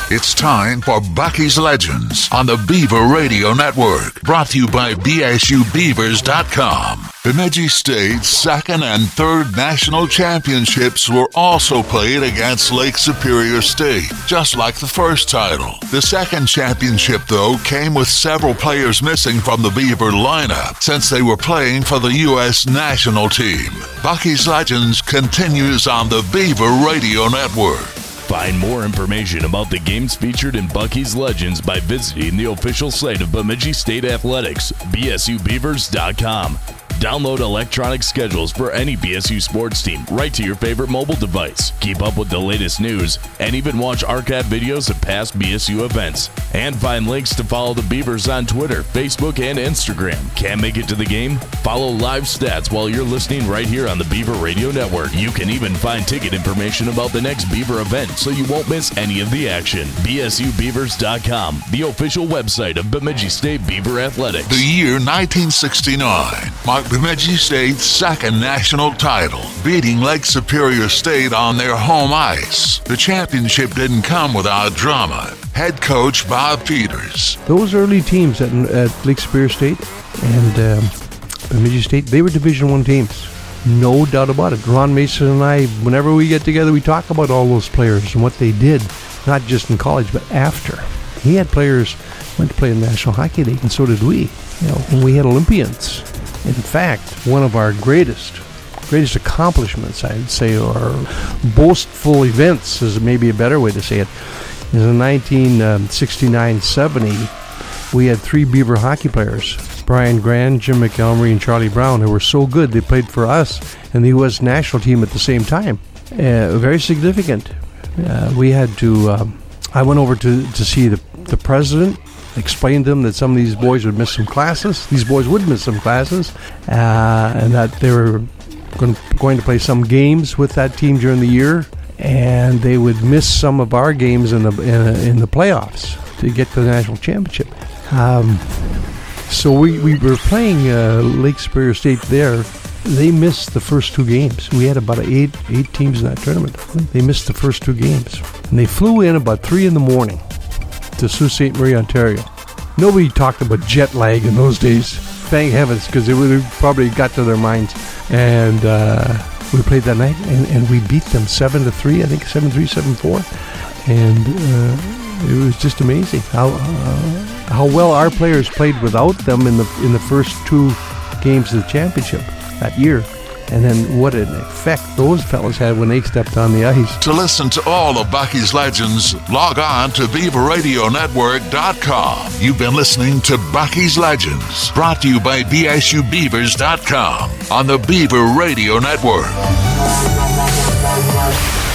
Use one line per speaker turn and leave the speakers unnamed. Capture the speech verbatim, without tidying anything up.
It's time for Bucky's Legends on the Beaver Radio Network. Brought to you by B S U Beavers dot com. Bemidji State's second and third national championships were also played against Lake Superior State, just like the first title. The second championship, though, came with several players missing from the Beaver lineup since they were playing for the U S national team. Bucky's Legends continues on the Beaver Radio Network.
Find more information about the games featured in Bucky's Legends by visiting the official site of Bemidji State Athletics, B S U Beavers dot com. Download electronic schedules for any B S U sports team right to your favorite mobile device. Keep up with the latest news and even watch archive videos of past B S U events. And find links to follow the Beavers on Twitter, Facebook, and Instagram. Can't make it to the game? Follow live stats while you're listening right here on the Beaver Radio Network. You can even find ticket information about the next Beaver event so you won't miss any of the action. B S U Beavers dot com, the official website of Bemidji State Beaver Athletics.
The year nineteen sixty-nine marked Bemidji State's second national title, beating Lake Superior State on their home ice. The championship didn't come without drama. Head coach Bob Peters.
Those early teams at, at Lake Superior State and um, Bemidji State, they were Division One teams. No doubt about it. Ron Mason and I, whenever we get together, we talk about all those players and what they did, not just in college, but after. He had players went to play in the National Hockey League, and so did we. You know, and we had Olympians. In fact, one of our greatest, greatest accomplishments, I'd say, or boastful events, is maybe a better way to say it, is in nineteen sixty-nine seventy, we had three Beaver hockey players, Brian Grand, Jim McElmurray, and Charlie Brown, who were so good they played for us and the U S national team at the same time. Uh, very significant. Uh, we had to, um, I went over to, to see the, the president, explained to them that some of these boys would miss some classes. These boys would miss some classes, uh, and that they were going, going to play some games with that team during the year, and they would miss some of our games in the in, in the playoffs to get to the national championship. Um, so we, we were playing uh, Lake Superior State there. They missed the first two games. We had about eight eight teams in that tournament. They missed the first two games, and they flew in about three in the morning to Sault Ste. Marie, Ontario. Nobody talked about jet lag in those days. Thank heavens, because it would have probably got to their minds. And uh, we played that night, and, and we beat them seven to three. I think seven three, seven four, and uh, it was just amazing how uh, how well our players played without them in the in the first two games of the championship that year. And then what an effect those fellas had when they stepped on the ice.
To listen to all of Bucky's Legends, log on to Beaver Radio Network dot com. You've been listening to Bucky's Legends, brought to you by B S U Beavers dot com on the Beaver Radio Network.